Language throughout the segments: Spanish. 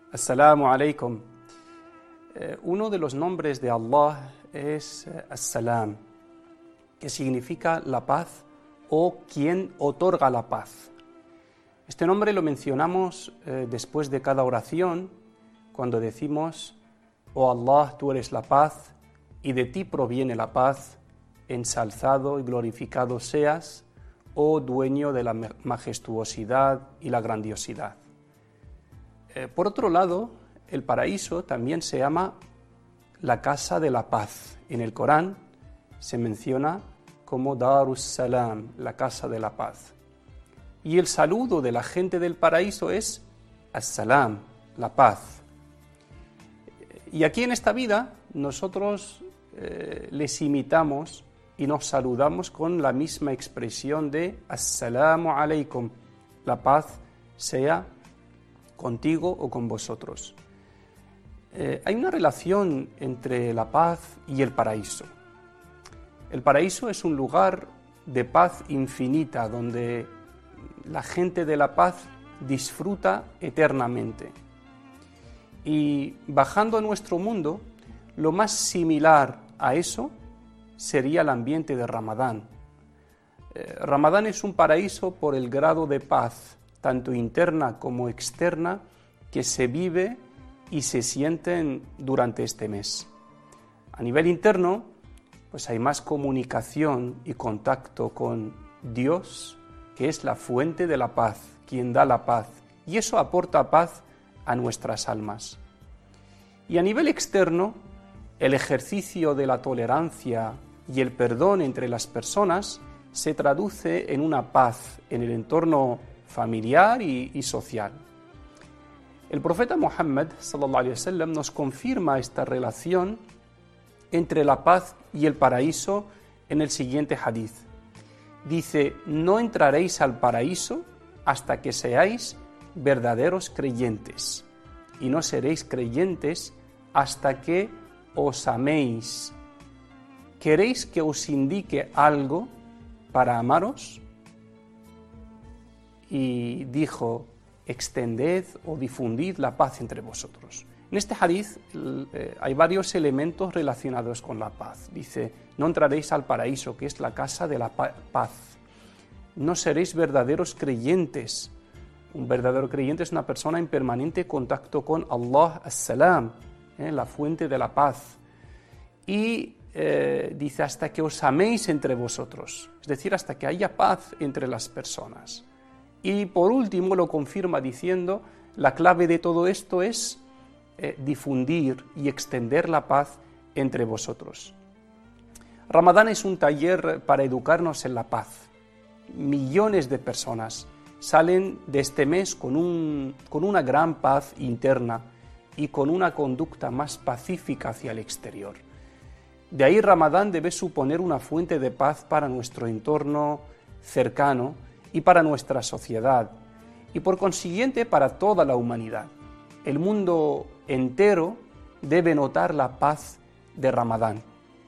Assalamu alaikum. Uno de los nombres de Allah es As-Salam, que significa la paz o quien otorga la paz. Este nombre lo mencionamos después de cada oración, cuando decimos: Oh Allah, tú eres la paz, y de ti proviene la paz, ensalzado y glorificado seas, oh dueño de la majestuosidad y la grandiosidad. Por otro lado, el paraíso también se llama la casa de la paz. En el Corán se menciona como Darus Salam, la casa de la paz. Y el saludo de la gente del paraíso es As-Salam, la paz. Y aquí en esta vida nosotros les imitamos y nos saludamos con la misma expresión de Assalamu alaikum, la paz sea contigo o con vosotros. Hay una relación entre la paz y el paraíso. El paraíso es un lugar de paz infinita donde la gente de la paz disfruta eternamente. Y bajando a nuestro mundo, lo más similar a eso sería el ambiente de Ramadán. Ramadán es un paraíso por el grado de paz, tanto interna como externa, que se vive y se sienten durante este mes. A nivel interno, pues hay más comunicación y contacto con Dios, que es la fuente de la paz, quien da la paz, y eso aporta paz a nuestras almas. Y a nivel externo, el ejercicio de la tolerancia y el perdón entre las personas se traduce en una paz en el entorno familiar y social. El profeta Muhammad sallallahu alaihi wasallam nos confirma esta relación entre la paz y el paraíso en el siguiente hadith. Dice: no entraréis al paraíso hasta que seáis verdaderos creyentes, y no seréis creyentes hasta que os améis. ¿Queréis que os indique algo para amaros? Y dijo: extended o difundid la paz entre vosotros. En este hadith hay varios elementos relacionados con la paz. Dice: no entraréis al paraíso, que es la casa de la paz. No seréis verdaderos creyentes. Un verdadero creyente es una persona en permanente contacto con Allah As-Salam, la fuente de la paz. Y dice: hasta que os améis entre vosotros, es decir, hasta que haya paz entre las personas. Y por último lo confirma diciendo: la clave de todo esto es difundir y extender la paz entre vosotros. Ramadán es un taller para educarnos en la paz. Millones de personas salen de este mes con una gran paz interna y con una conducta más pacífica hacia el exterior. De ahí Ramadán debe suponer una fuente de paz para nuestro entorno cercano y para nuestra sociedad, y por consiguiente para toda la humanidad. El mundo entero debe notar la paz de Ramadán.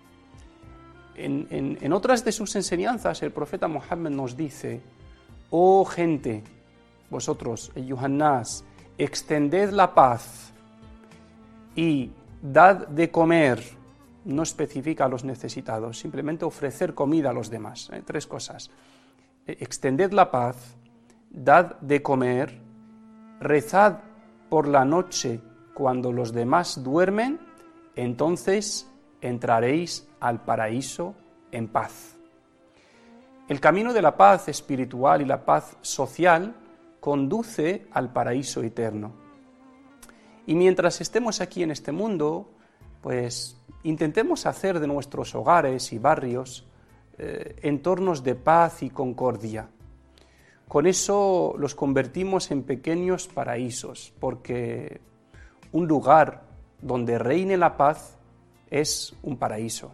En otras de sus enseñanzas, el profeta Muhammad nos dice: oh gente, vosotros, ayyuhan-nas, extended la paz y dad de comer. No especifica a los necesitados, simplemente ofrecer comida a los demás. Tres cosas: extended la paz, dad de comer, rezad por la noche cuando los demás duermen, entonces entraréis al paraíso en paz. El camino de la paz espiritual y la paz social conduce al paraíso eterno. Y mientras estemos aquí en este mundo, pues intentemos hacer de nuestros hogares y barrios entornos de paz y concordia. Con eso los convertimos en pequeños paraísos, porque un lugar donde reine la paz es un paraíso.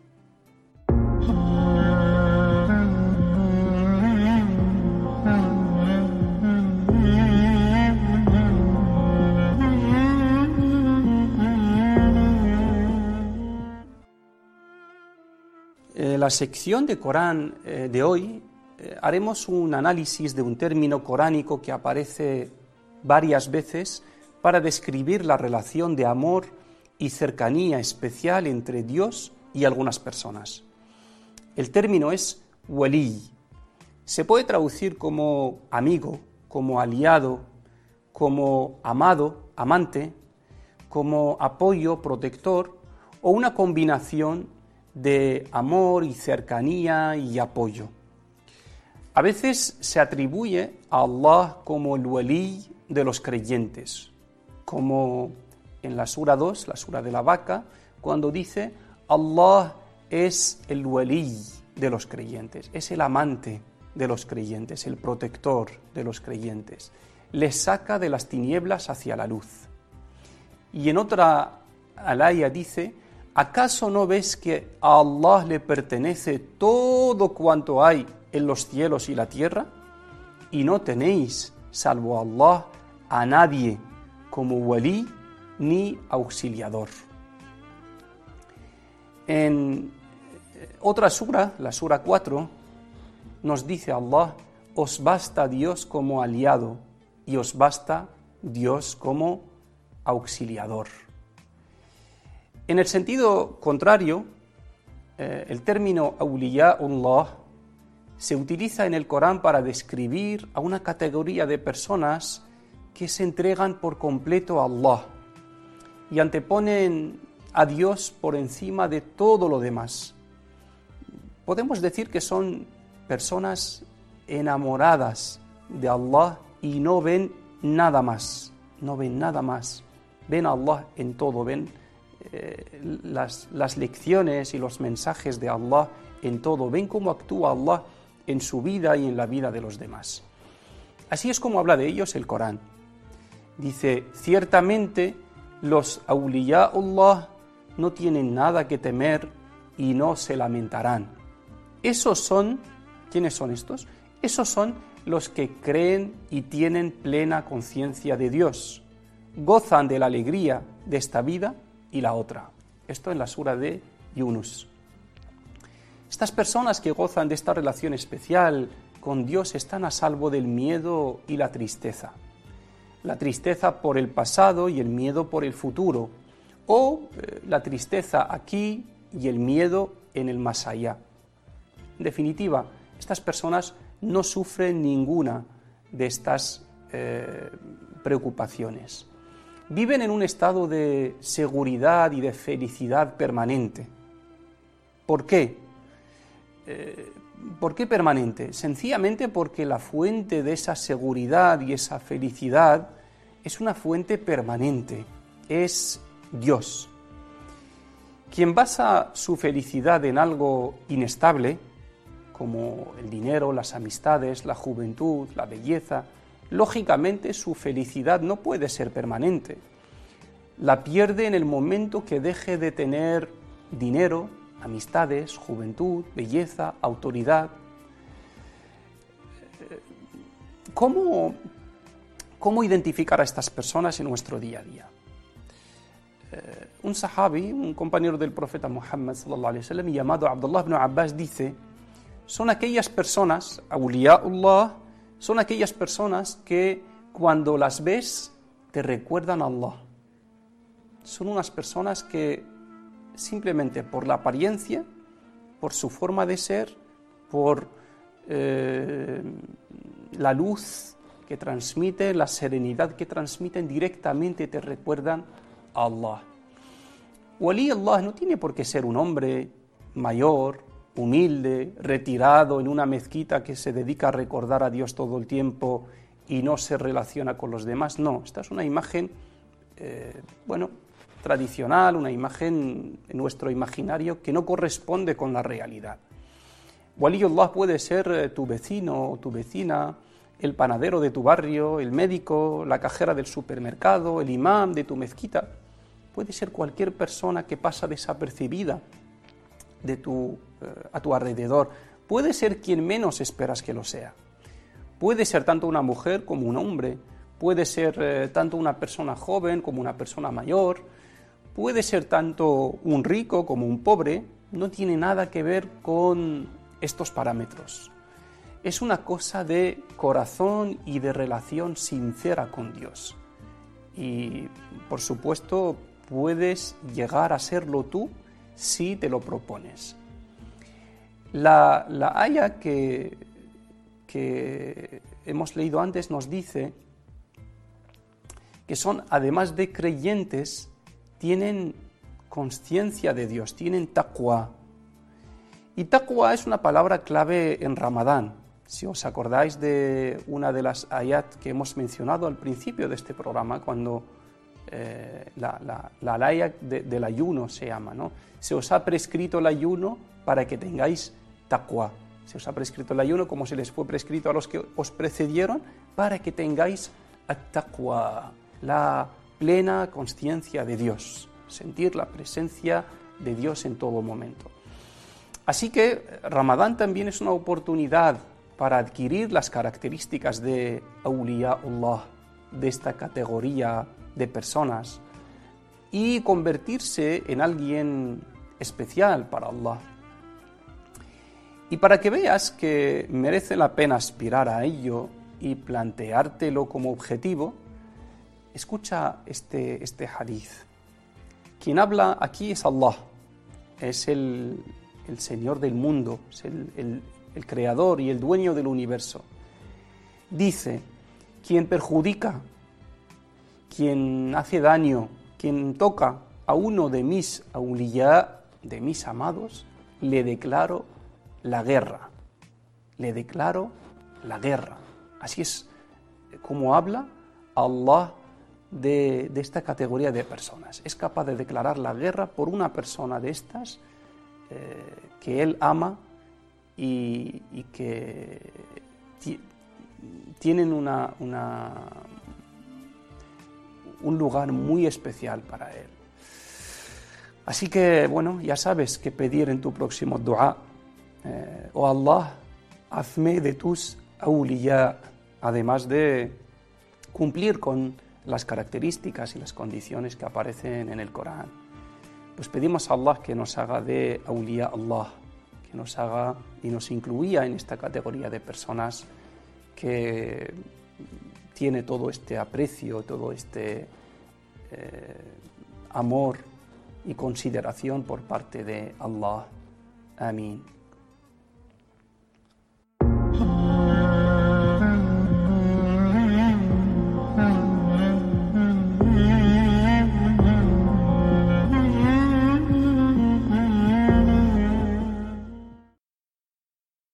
En la sección de Corán de hoy haremos un análisis de un término coránico que aparece varias veces para describir la relación de amor y cercanía especial entre Dios y algunas personas. El término es wali. Se puede traducir como amigo, como aliado, como amado, amante, como apoyo, protector, o una combinación de amor y cercanía y apoyo. A veces se atribuye a Allah como el wali de los creyentes, como en la sura 2, la sura de la vaca, cuando dice Allah es el wali de los creyentes, es el amante de los creyentes, el protector de los creyentes, les saca de las tinieblas hacia la luz. Y en otra alaya dice: ¿acaso no ves que a Allah le pertenece todo cuanto hay en los cielos y la tierra? Y no tenéis, salvo a Allah, a nadie como walí ni auxiliador. En otra sura, la sura 4, nos dice Allah: os basta Dios como aliado y os basta Dios como auxiliador. En el sentido contrario, el término awliyaullah se utiliza en el Corán para describir a una categoría de personas que se entregan por completo a Allah y anteponen a Dios por encima de todo lo demás. Podemos decir que son personas enamoradas de Allah y no ven nada más, ven a Allah en todo, ven las lecciones y los mensajes de Allah en todo, ven cómo actúa Allah en su vida y en la vida de los demás. Así es como habla de ellos el Corán. Dice: ciertamente los awliyaullah no tienen nada que temer y no se lamentarán. Esos son, ¿quiénes son estos? Esos son los que creen y tienen plena conciencia de Dios, gozan de la alegría de esta vida y la otra. Esto en la sura de Yunus. Estas personas que gozan de esta relación especial con Dios están a salvo del miedo y la tristeza. La tristeza por el pasado y el miedo por el futuro, o la tristeza aquí y el miedo en el más allá. En definitiva, estas personas no sufren ninguna de estas preocupaciones. Viven en un estado de seguridad y de felicidad permanente. ¿Por qué? ¿Por qué permanente? Sencillamente porque la fuente de esa seguridad y esa felicidad es una fuente permanente, es Dios. Quien basa su felicidad en algo inestable, como el dinero, las amistades, la juventud, la belleza, lógicamente su felicidad no puede ser permanente. La pierde en el momento que deje de tener dinero, amistades, juventud, belleza, autoridad. ¿Cómo identificar a estas personas en nuestro día a día? Un sahabi, un compañero del profeta Muhammad sallallahu alaihi wasallam, llamado Abdullah ibn Abbas, dice: son aquellas personas, awliyaullah, son aquellas personas que cuando las ves te recuerdan a Allah. Son unas personas que simplemente por la apariencia, por su forma de ser, por la luz que transmite, la serenidad que transmiten, directamente te recuerdan a Allah. Wali Allah no tiene por qué ser un hombre mayor, humilde, retirado en una mezquita que se dedica a recordar a Dios todo el tiempo y no se relaciona con los demás. No, esta es una imagen, tradicional, una imagen en nuestro imaginario que no corresponde con la realidad. Waliyullah puede ser tu vecino o tu vecina, el panadero de tu barrio, el médico, la cajera del supermercado, el imán de tu mezquita. Puede ser cualquier persona que pasa desapercibida a tu alrededor. Puede ser quien menos esperas que lo sea. Puede ser tanto una mujer como un hombre. Puede ser tanto una persona joven como una persona mayor. Puede ser tanto un rico como un pobre. No tiene nada que ver con estos parámetros. Es una cosa de corazón y de relación sincera con Dios. y, por supuesto, puedes llegar a serlo tú si te lo propones. La aya que hemos leído antes nos dice que son, además de creyentes, tienen conciencia de Dios, tienen taqwa. Y taqwa es una palabra clave en Ramadán. Si os acordáis de una de las ayat que hemos mencionado al principio de este programa, cuando la ayat del ayuno se llama, ¿no? Se os ha prescrito el ayuno para que tengáis taqwa. Se os ha prescrito el ayuno como se les fue prescrito a los que os precedieron, para que tengáis at-taqwa, la plena conciencia de Dios, sentir la presencia de Dios en todo momento. Así que Ramadán también es una oportunidad para adquirir las características de Awliyaullah, de esta categoría de personas, y convertirse en alguien especial para Allah. Y para que veas que merece la pena aspirar a ello y planteártelo como objetivo, escucha este hadith. Quien habla aquí es Allah, es el Señor del mundo, es el creador y el dueño del universo. Dice: quien perjudica, quien hace daño, quien toca a uno de mis awliya, de mis amados, le declaro la guerra. Le declaro la guerra. Así es como habla Allah de esta categoría de personas. Es capaz de declarar la guerra por una persona de estas que él ama y que tienen un lugar muy especial para él. Así que, bueno, ya sabes qué pedir en tu próximo dua. Oh Allah, hazme de tus awliya, además de cumplir con las características y las condiciones que aparecen en el Corán. Pues pedimos a Allah que nos haga de awliya Allah, que nos haga y nos incluya en esta categoría de personas que tiene todo este aprecio, todo este amor y consideración por parte de Allah. Amén.